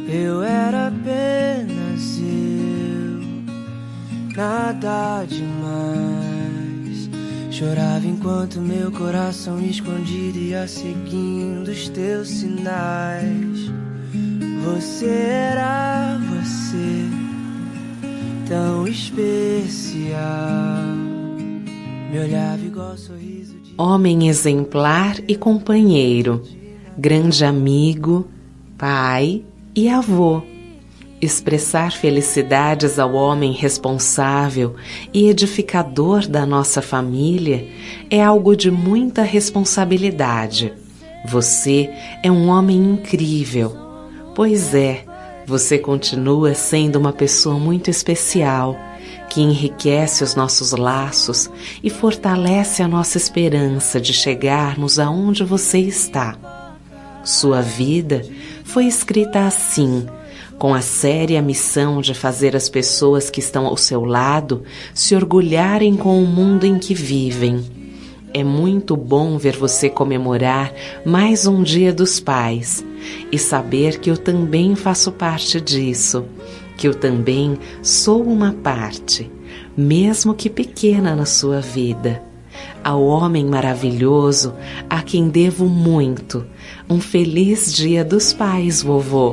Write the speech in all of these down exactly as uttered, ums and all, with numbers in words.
Eu era apenas eu, nada demais. Chorava enquanto meu coração escondido ia seguindo os teus sinais. Você era você, tão especial. Me olhava igual sorriso de... Homem exemplar e companheiro, grande amigo, pai e avô. Expressar felicidades ao homem responsável e edificador da nossa família é algo de muita responsabilidade. Você é um homem incrível. Pois é, você continua sendo uma pessoa muito especial, que enriquece os nossos laços e fortalece a nossa esperança de chegarmos aonde você está. Sua vida foi escrita assim, com a séria missão de fazer as pessoas que estão ao seu lado se orgulharem com o mundo em que vivem. É muito bom ver você comemorar mais um Dia dos Pais e saber que eu também faço parte disso, que eu também sou uma parte, mesmo que pequena na sua vida. Ao homem maravilhoso, a quem devo muito, um feliz Dia dos Pais, vovô.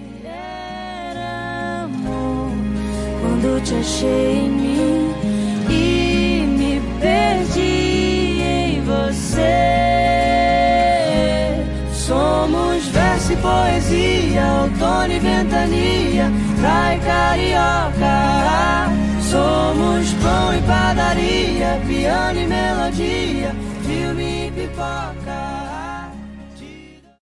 Era amor quando te achei em mim e me perdi em você. Somos verso e poesia, outono e ventania, praia e carioca. Somos pão e padaria, piano e melodia, filme e pipoca.